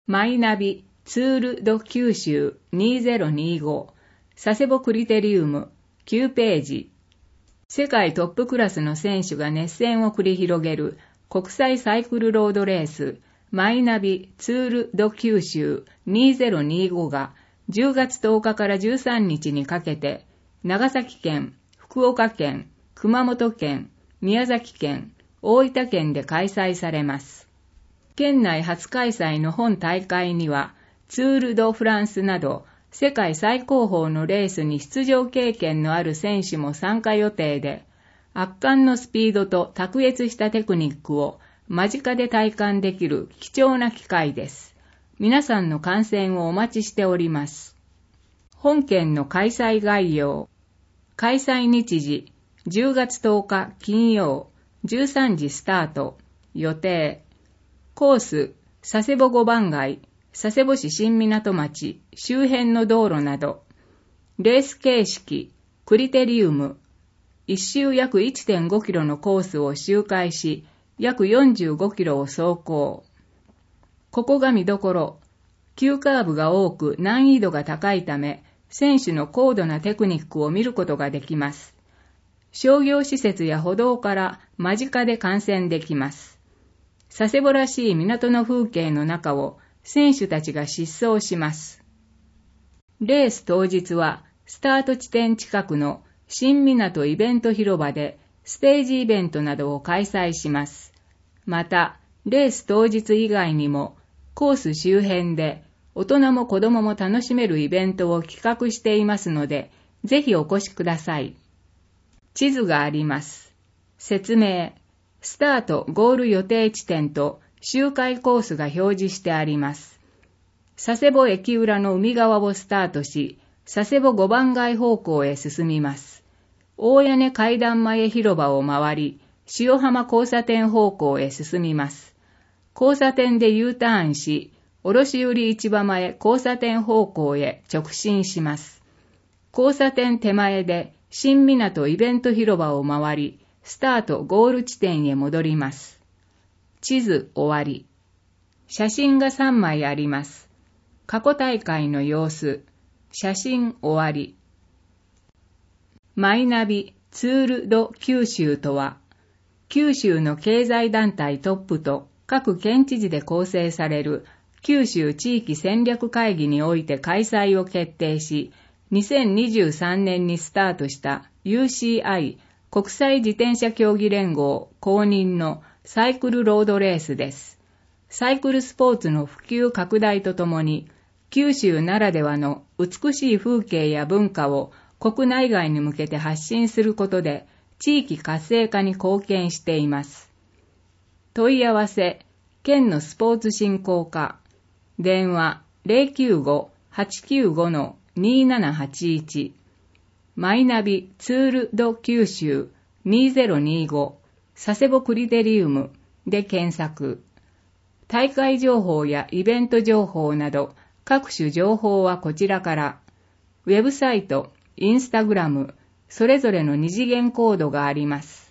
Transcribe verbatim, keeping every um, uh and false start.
マイナビツール・ド・九州にせんにじゅうご佐世保クリテリウムきゅうページ。世界トップクラスの選手が熱戦を繰り広げる国際サイクルロードレースマイナビツール・ド・九州にせんにじゅうごがじゅうがつとおかからじゅうさんにちにかけて長崎県、福岡県、熊本県、宮崎県、大分県で開催されます。県内初開催の本大会にはツール・ド・フランスなど世界最高峰のレースに出場経験のある選手も参加予定で、圧巻のスピードと卓越したテクニックを間近で体感できる貴重な機会です。皆さんの観戦をお待ちしております。本県の開催概要。開催日時、じゅうがつとおか金曜、じゅうさんじスタート、予定。コース、佐世保五番街、佐世保市新港町、周辺の道路など。レース形式、クリテリウム。一周約 いってんごキロのコースを周回し、約よんじゅうごキロを走行。ここが見どころ。急カーブが多く難易度が高いため、選手の高度なテクニックを見ることができます。商業施設や歩道から間近で観戦できます。佐世保らしい港の風景の中を選手たちが疾走します。レース当日はスタート地点近くの新港イベント広場でステージイベントなどを開催します。また、レース当日以外にもコース周辺で大人も子供も楽しめるイベントを企画していますので、ぜひお越しください。地図があります。説明。スタート・ゴール予定地点と周回コースが表示してあります。佐世保駅裏の海側をスタートし、佐世保五番街方向へ進みます。大屋根階段前広場を回り、塩浜交差点方向へ進みます。交差点で U ターンし、卸売市場前交差点方向へ直進します。交差点手前で新港イベント広場を回り、スタートゴール地点へ戻ります。地図終わり。写真がさんまいあります。過去大会の様子。写真終わり。マイナビツール・ド・九州とは、九州の経済団体トップと各県知事で構成される九州地域戦略会議において開催を決定し、にせんにじゅうさんねんにスタートした ユーシーアイ 国際自転車競技連合公認のサイクルロードレースです。サイクルスポーツの普及拡大とともに、九州ならではの美しい風景や文化を国内外に向けて発信することで、地域活性化に貢献しています。問い合わせ、県のスポーツ振興課、電話 ゼロきゅうご はちきゅうご にななはちいち、マイナビツール・ド・九州にせんにじゅうご佐世保クリテリウムで検索。大会情報やイベント情報など各種情報はこちらから。ウェブサイト、インスタグラム、それぞれの二次元コードがあります。